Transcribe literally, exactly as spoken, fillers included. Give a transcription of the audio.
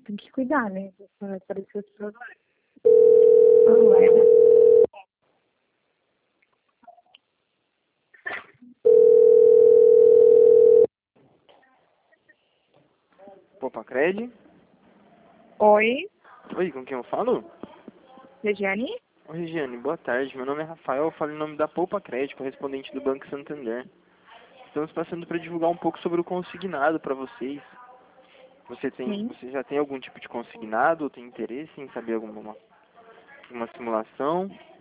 tem que cuidar, né? Vai aparecer os problemas. Problema. Popacred? Oi, Oi, com quem eu falo? Regiane? Oi, Regiane, boa tarde. Meu nome é Rafael, eu falo em nome da Popacred, correspondente do Banco Santander. Estamos passando para divulgar um pouco sobre o consignado para vocês. Você tem, Sim. você já tem algum tipo de consignado ou tem interesse em saber alguma uma simulação?